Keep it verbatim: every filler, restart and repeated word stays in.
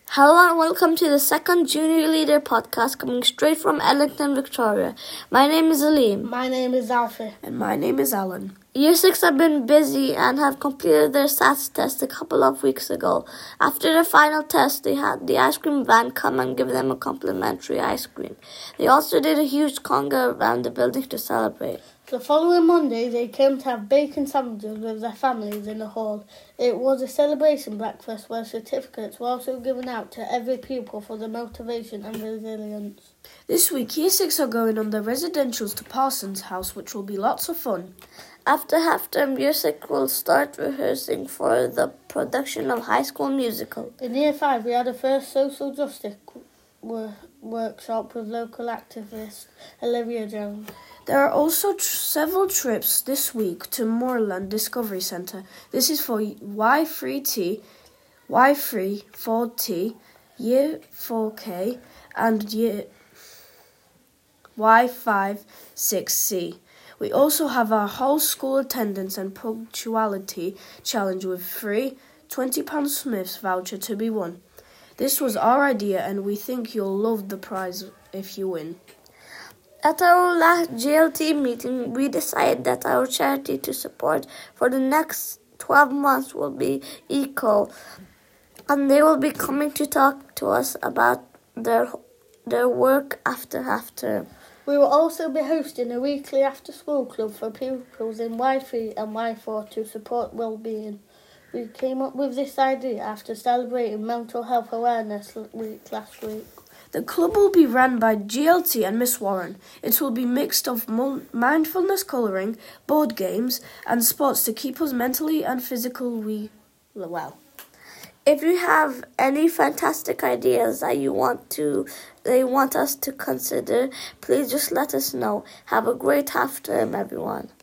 Hello and welcome to the second Junior Leader podcast coming straight from Ellington, Victoria. My name is Aleem. My name is Alfie. And my name is Alan. Year six have been busy and have completed their S A T test a couple of weeks ago. After the final test, they had the ice cream van come and give them a complimentary ice cream. They also did a huge conga around the building to celebrate. The following Monday, they came to have bacon sandwiches with their families in the hall. It was a celebration breakfast where certificates were also given out to every pupil for their motivation and resilience. This week, Year six are going on their residentials to Parsons House, which will be lots of fun. After half-term, Year six will start rehearsing for the production of High School Musical. In Year five, we had a first social justice w- workshop with local activist Olivia Jones. There are also tr- several trips this week to Moorland Discovery Centre. This is for Y three T, Y three four T, Year four K, and Year Y five six C. We also have our whole school attendance and punctuality challenge with free twenty pounds Smith's voucher to be won. This was our idea and we think you'll love the prize if you win. At our last G L T meeting, we decided that our charity to support for the next twelve months will be ECO, and they will be coming to talk to us about their their work after half term. We will also be hosting a weekly after-school club for pupils in Y three and Y four to support well-being. We came up with this idea after celebrating Mental Health Awareness Week last week. The club will be run by G L T and Miss Warren. It will be mixed of mindfulness colouring, board games and sports to keep us mentally and physically well. If you have any fantastic ideas that you want to, they want us to consider, please just let us know. Have a great half term, everyone.